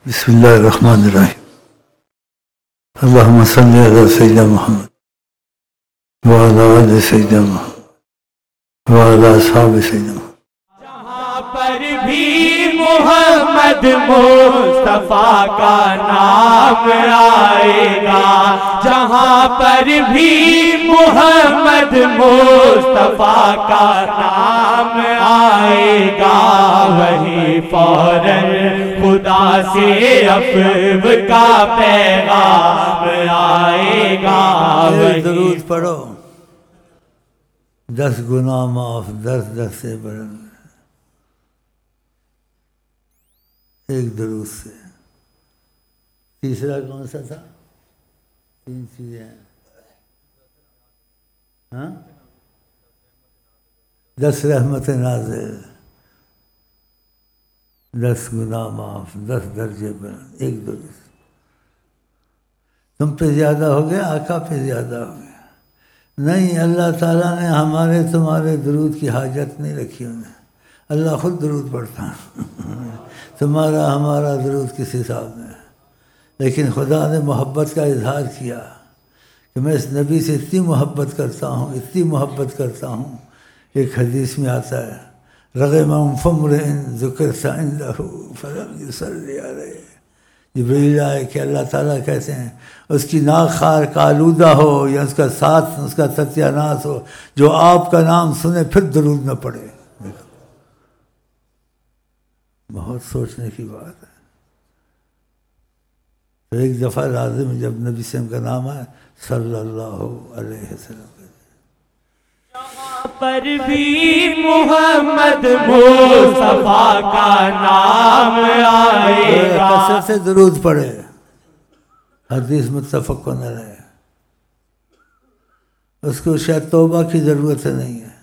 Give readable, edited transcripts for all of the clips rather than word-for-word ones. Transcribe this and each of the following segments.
بسم اللہ الرحمن الرحیم اللہم صلی علی سیدنا محمد وعلی آل سیدنا محمد وعلی اصحاب سیدنا محمد۔ جہاں پر بھی محمد مصطفیٰ کا نام آئے گا، جہاں پر بھی محمد مصطفیٰ کا نام آئے گا، وہی فوراً خدا سے عفو کا پیغام آئے گا۔ درود پڑھو، 10 گناہ معاف، 10 سے بلند، ایک درود سے۔ تیسرا کون سا تھا؟ 3 چیزیں ہیں، ہاں؟ 10 رحمت نازل، 10 گناہ معاف، 10 درجے بلند، ایک درود۔ تم پہ زیادہ ہو گیا، آقا پہ زیادہ ہو گیا؟ نہیں، اللہ تعالیٰ نے ہمارے تمہارے درود کی حاجت نہیں رکھی انہیں، اللہ خود درود پڑھتا ہے۔ تمہارا ہمارا درود کس حساب میں ہے؟ لیکن خدا نے محبت کا اظہار کیا کہ میں اس نبی سے اتنی محبت کرتا ہوں، اتنی محبت کرتا ہوں۔ ایک حدیث میں آتا ہے، رغم انف امرئ ذکرت عنده فلم یصلی علیہ۔ جبریل آئے کہ اللہ تعالیٰ کہتے ہیں اس کی ناک خار کا آلودہ ہو یا اس کا ساتھ اس کا ستیہ ناس ہو جو آپ کا نام سنے پھر درود نہ پڑے۔ بہت سوچنے کی بات ہے۔ تو ایک دفعہ لازم جب نبی صلی اللہ علیہ وسلم کا نام آئے صلی اللہ علیہ وسلم، جہاں پر بھی محمد مصطفیٰ کا نام آئے گا، کثرت سے درود پڑھے، حدیث متفق علیہ۔ اس کو شاید توبہ کی ضرورت نہیں ہے،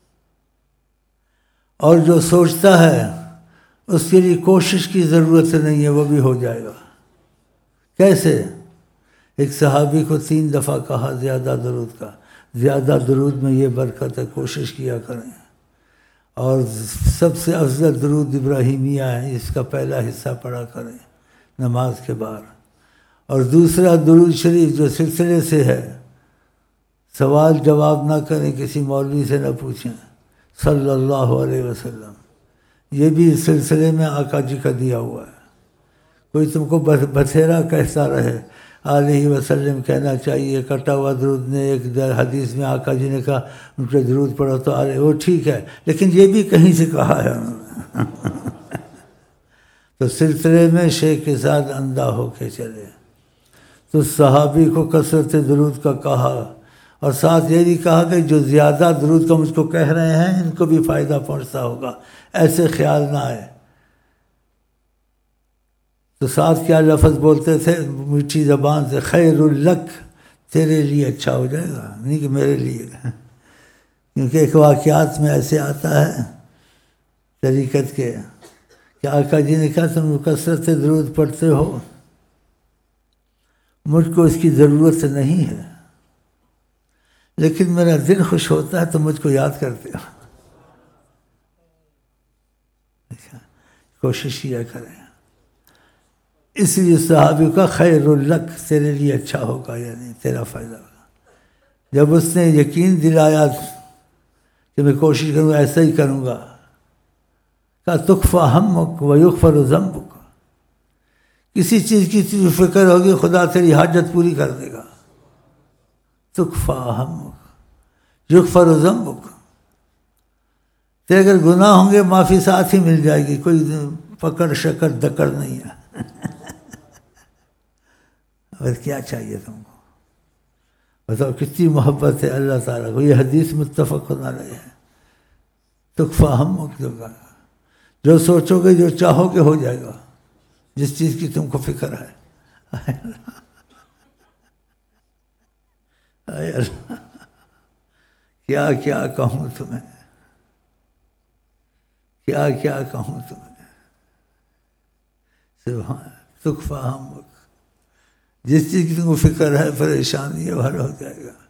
اور جو سوچتا ہے اس کے لیے کوشش کی ضرورت نہیں ہے، وہ بھی ہو جائے گا۔ کیسے؟ ایک صحابی کو 3 دفعہ کہا زیادہ درود کا، زیادہ درود میں یہ برکت ہے، کوشش کیا کریں۔ اور سب سے افضل درود ابراہیمیہ ہے، اس کا پہلا حصہ پڑھا کریں نماز کے بعد۔ اور دوسرا درود شریف جو سلسلے سے ہے، سوال جواب نہ کریں، کسی مولوی سے نہ پوچھیں، صلی اللہ علیہ وسلم، یہ بھی اس سلسلے میں آقا جی کا دیا ہوا ہے۔ کوئی تم کو بتھیرا کہتا رہے، علیہ وسلم کہنا چاہیے، کٹا ہوا درود نے۔ ایک حدیث میں آقا جی نے کہا ان پہ درود پڑھو تو وہ ٹھیک ہے، لیکن یہ بھی کہیں سے کہا ہے انہوں نے۔ تو سلسلے میں شیخ کے ساتھ اندھا ہو کے چلے۔ تو صحابی کو کثرت درود کا کہا، اور ساتھ یہ بھی کہا کہ جو زیادہ درود کا مجھ کو کہہ رہے ہیں ان کو بھی فائدہ پہنچتا ہوگا، ایسے خیال نہ آئے۔ تو ساتھ کیا لفظ بولتے تھے میٹھی زبان سے، خیر الک، تیرے لیے اچھا ہو جائے گا، نہیں کہ میرے لیے۔ کیونکہ ایک واقعات میں ایسے آتا ہے طریقت کے کہ آقا جی نے کہا تم کثرت سے درود پڑھتے ہو، مجھ کو اس کی ضرورت نہیں ہے، لیکن میرا دل خوش ہوتا ہے تو مجھ کو یاد کرتے ہو۔ کوشش کیا کریں۔ اس لیے صحابی کا خیر الک، تیرے لیے اچھا ہوگا، یعنی تیرا فائدہ ہوگا۔ جب اس نے یقین دلایا کہ میں کوشش کروں گا، ایسا ہی کروں گا، کہا تکفیٰ ہمک و یغفر ذنبک، کسی چیز کی تجھے فکر ہوگی خدا تیری حاجت پوری کر دے گا۔ تکفیٰ ہمک یغفر ذنبک، تیرے اگر گناہ ہوں گے معافی ساتھ ہی مل جائے گی، کوئی پکڑ شکر دکڑ نہیں ہے۔ اور کیا چاہیے تم کو؟ بتاؤ کتنی محبت ہے اللہ تعالیٰ کو۔ یہ حدیث متفق علیہ ہے۔ تکفیٰ ہمک، جو سوچو گے جو چاہو گے ہو جائے گا، جس چیز کی تم کو فکر ہے۔ اے اللہ، کیا کیا کہوں تمہیں، کیا کیا کہوں تمہیں۔ سبحان، تکفیٰ ہمک، جس چیز کی تم کو فکر ہے پریشانی ہے حل ہو جائے گا۔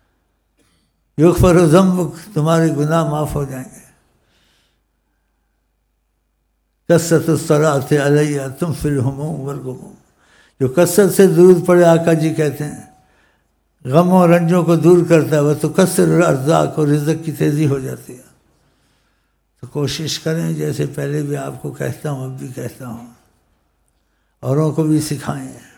یغفر ذنبک، تمہارے گناہ معاف ہو جائیں گے۔ کثرت الصلاۃ علیہ تنفی الہموم والغموم، جو کثرت سے درود پڑے، آقا جی کہتے ہیں غموں رنجوں کو دور کرتا ہے، وہ تو کثر الارزاق، اور رزق کی تیزی ہو جاتی ہے۔ تو کوشش کریں، جیسے پہلے بھی آپ کو کہتا ہوں اب بھی کہتا ہوں، اوروں کو بھی سکھائیں۔